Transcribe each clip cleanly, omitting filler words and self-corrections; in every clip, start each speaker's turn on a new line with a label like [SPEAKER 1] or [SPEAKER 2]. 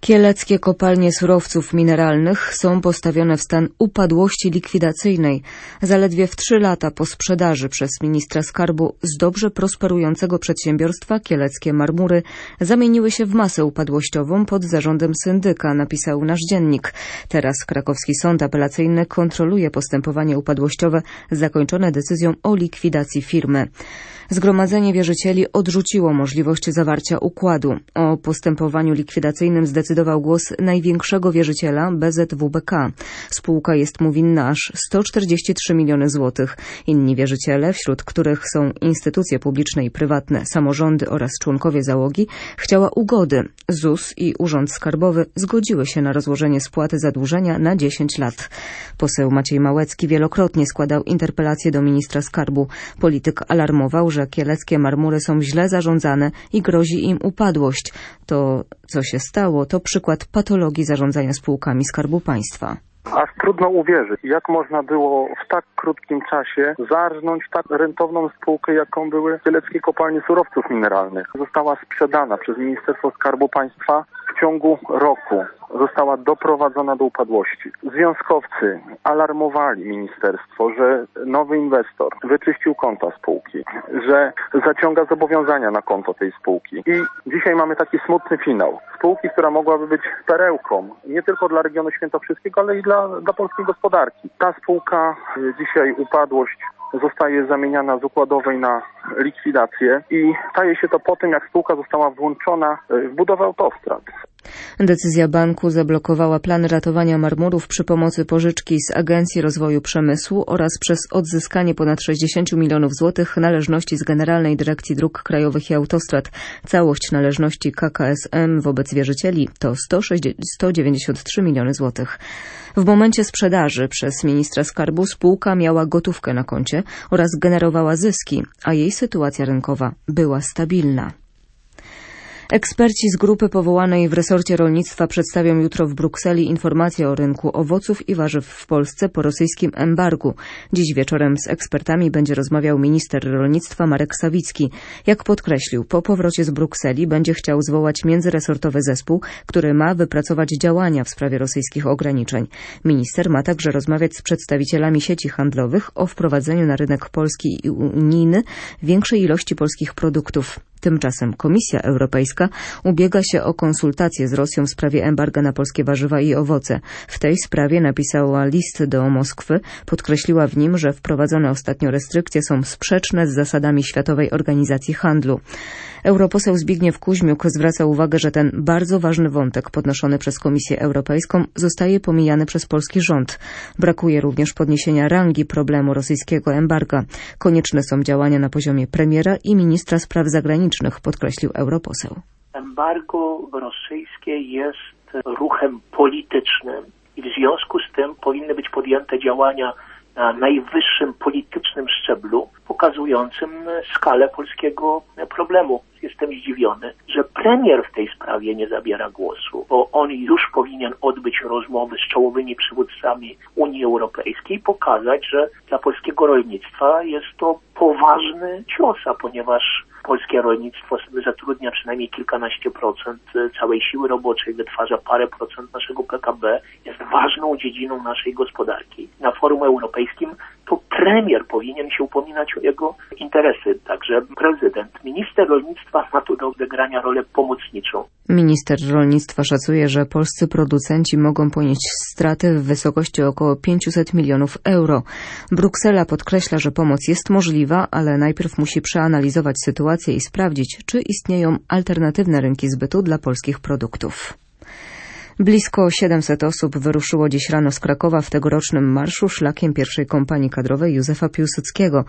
[SPEAKER 1] Kieleckie kopalnie surowców mineralnych są postawione w stan upadłości likwidacyjnej. Zaledwie w 3 lata po sprzedaży przez ministra skarbu z dobrze prosperującego przedsiębiorstwa Kieleckie Marmury zamieniły się w masę upadłościową pod zarządem syndyka, napisał nasz dziennik. Teraz krakowski sąd apelacyjny kontroluje postępowanie upadłościowe zakończone decyzją o likwidacji firmy. Zgromadzenie wierzycieli odrzuciło możliwość zawarcia układu. O postępowaniu likwidacyjnym zdecydował głos największego wierzyciela BZWBK. Spółka jest mu winna aż 143 miliony złotych. Inni wierzyciele, wśród których są instytucje publiczne i prywatne, samorządy oraz członkowie załogi, chciała ugody. ZUS i Urząd Skarbowy zgodziły się na rozłożenie spłaty zadłużenia na 10 lat. Poseł Maciej Małecki wielokrotnie składał interpelacje do ministra skarbu. Polityk alarmował, że kieleckie Marmury są źle zarządzane i grozi im upadłość. To, co się stało, to przykład patologii zarządzania spółkami Skarbu Państwa.
[SPEAKER 2] Aż trudno uwierzyć, jak można było w tak krótkim czasie zarżnąć tak rentowną spółkę, jaką były Kieleckie Kopalnie Surowców Mineralnych. Została sprzedana przez Ministerstwo Skarbu Państwa w ciągu roku. Została doprowadzona do upadłości. Związkowcy alarmowali ministerstwo, że nowy inwestor wyczyścił konta spółki, że zaciąga zobowiązania na konto tej spółki. I dzisiaj mamy taki smutny finał. Spółki, która mogłaby być perełką nie tylko dla regionu świętokrzyskiego, ale i dla polskiej gospodarki. Ta spółka, dzisiaj upadłość, zostaje zamieniana z układowej na likwidację i staje się to po tym, jak spółka została włączona w budowę autostrad.
[SPEAKER 1] Decyzja banku zablokowała plany ratowania Marmurów przy pomocy pożyczki z Agencji Rozwoju Przemysłu oraz przez odzyskanie ponad 60 milionów złotych należności z Generalnej Dyrekcji Dróg Krajowych i Autostrad. Całość należności KKSM wobec wierzycieli to 193 miliony złotych. W momencie sprzedaży przez ministra skarbu spółka miała gotówkę na koncie oraz generowała zyski, a jej sytuacja rynkowa była stabilna. Eksperci z grupy powołanej w resorcie rolnictwa przedstawią jutro w Brukseli informacje o rynku owoców i warzyw w Polsce po rosyjskim embargu. Dziś wieczorem z ekspertami będzie rozmawiał minister rolnictwa Marek Sawicki. Jak podkreślił, po powrocie z Brukseli będzie chciał zwołać międzyresortowy zespół, który ma wypracować działania w sprawie rosyjskich ograniczeń. Minister ma także rozmawiać z przedstawicielami sieci handlowych o wprowadzeniu na rynek polski i unijny większej ilości polskich produktów. Tymczasem Komisja Europejska ubiega się o konsultacje z Rosją w sprawie embarga na polskie warzywa i owoce. W tej sprawie napisała list do Moskwy, podkreśliła w nim, że wprowadzone ostatnio restrykcje są sprzeczne z zasadami Światowej Organizacji Handlu. Europoseł Zbigniew Kuźmiuk zwraca uwagę, że ten bardzo ważny wątek podnoszony przez Komisję Europejską zostaje pomijany przez polski rząd. Brakuje również podniesienia rangi problemu rosyjskiego embarga. Konieczne są działania na poziomie premiera i ministra spraw zagranicznych, podkreślił europoseł.
[SPEAKER 3] Embargo rosyjskie jest ruchem politycznym i w związku z tym powinny być podjęte działania na najwyższym politycznym szczeblu, pokazującym skalę polskiego problemu. Jestem zdziwiony, że premier w tej sprawie nie zabiera głosu, bo on już powinien odbyć rozmowy z czołowymi przywódcami Unii Europejskiej, pokazać, że dla polskiego rolnictwa jest to poważny cios, ponieważ polskie rolnictwo zatrudnia przynajmniej kilkanaście procent całej siły roboczej, wytwarza parę procent naszego PKB, jest ważną dziedziną naszej gospodarki. Na forum europejskim to premier powinien się upominać o jego interesy, także prezydent. Minister rolnictwa ma tu do odegrania rolę pomocniczą.
[SPEAKER 1] Minister rolnictwa szacuje, że polscy producenci mogą ponieść straty w wysokości około 500 milionów euro. Bruksela podkreśla, że pomoc jest możliwa, ale najpierw musi przeanalizować sytuację i sprawdzić, czy istnieją alternatywne rynki zbytu dla polskich produktów. Blisko 700 osób wyruszyło dziś rano z Krakowa w tegorocznym marszu szlakiem pierwszej kompanii kadrowej Józefa Piłsudskiego.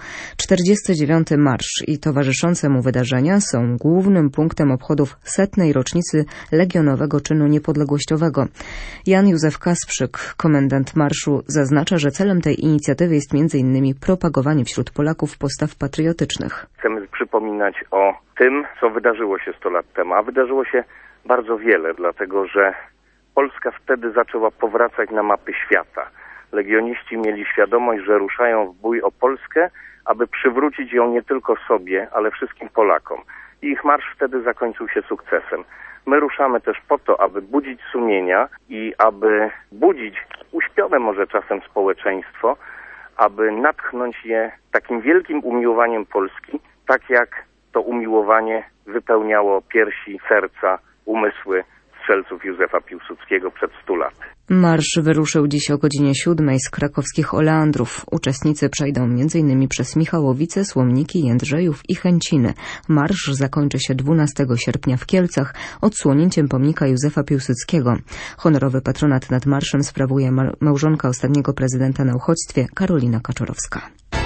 [SPEAKER 1] 49. marsz i towarzyszące mu wydarzenia są głównym punktem obchodów 100. rocznicy Legionowego Czynu Niepodległościowego. Jan Józef Kasprzyk, komendant marszu, zaznacza, że celem tej inicjatywy jest m.in. propagowanie wśród Polaków postaw patriotycznych.
[SPEAKER 4] Chcemy przypominać o tym, co wydarzyło się 100 lat temu, a wydarzyło się bardzo wiele, dlatego że Polska wtedy zaczęła powracać na mapy świata. Legioniści mieli świadomość, że ruszają w bój o Polskę, aby przywrócić ją nie tylko sobie, ale wszystkim Polakom. i ich marsz wtedy zakończył się sukcesem. My ruszamy też po to, aby budzić sumienia i aby budzić uśpione może czasem społeczeństwo, aby natchnąć je takim wielkim umiłowaniem Polski, tak jak to umiłowanie wypełniało piersi, serca, umysły strzelców Józefa Piłsudskiego przed 100 laty.
[SPEAKER 1] Marsz wyruszył dziś o godzinie 7 z krakowskich Oleandrów. Uczestnicy przejdą m.in. przez Michałowice, Słomniki, Jędrzejów i Chęciny. Marsz zakończy się 12 sierpnia w Kielcach odsłonięciem pomnika Józefa Piłsudskiego. Honorowy patronat nad marszem sprawuje małżonka ostatniego prezydenta na uchodźstwie Karolina Kaczorowska.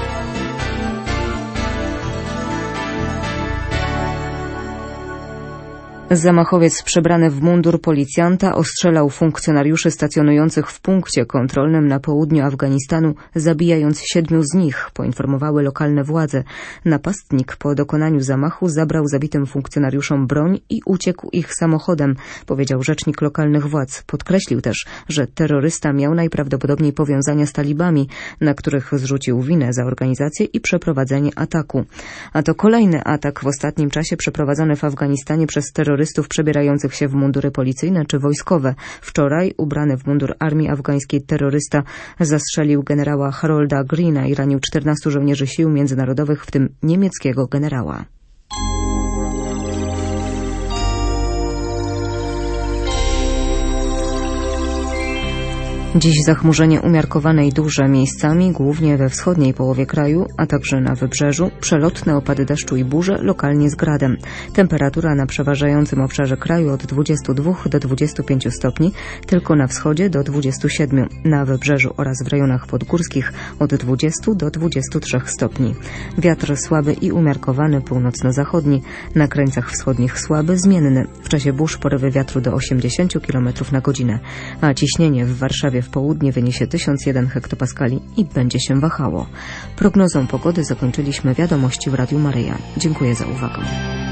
[SPEAKER 1] Zamachowiec przebrany w mundur policjanta ostrzelał funkcjonariuszy stacjonujących w punkcie kontrolnym na południu Afganistanu, zabijając 7 z nich, poinformowały lokalne władze. Napastnik po dokonaniu zamachu zabrał zabitym funkcjonariuszom broń i uciekł ich samochodem, powiedział rzecznik lokalnych władz. Podkreślił też, że terrorysta miał najprawdopodobniej powiązania z talibami, na których zrzucił winę za organizację i przeprowadzenie ataku. A to kolejny atak w ostatnim czasie przeprowadzony w Afganistanie przez terrorystów przebierających się w mundury policyjne czy wojskowe. Wczoraj ubrany w mundur armii afgańskiej terrorysta zastrzelił generała Harolda Greena i ranił 14 żołnierzy sił międzynarodowych, w tym niemieckiego generała. Dziś zachmurzenie umiarkowane i duże, miejscami głównie we wschodniej połowie kraju, a także na wybrzeżu, przelotne opady deszczu i burze, lokalnie z gradem. Temperatura na przeważającym obszarze kraju od 22 do 25 stopni, tylko na wschodzie do 27, na wybrzeżu oraz w rejonach podgórskich od 20 do 23 stopni. Wiatr słaby i umiarkowany, północno-zachodni, na krańcach wschodnich słaby, zmienny. W czasie burz porywy wiatru do 80 km na godzinę, a ciśnienie w Warszawie w południe wyniesie 1001 hektopaskali i będzie się wahało. Prognozą pogody zakończyliśmy wiadomości w Radiu Maryja. Dziękuję za uwagę.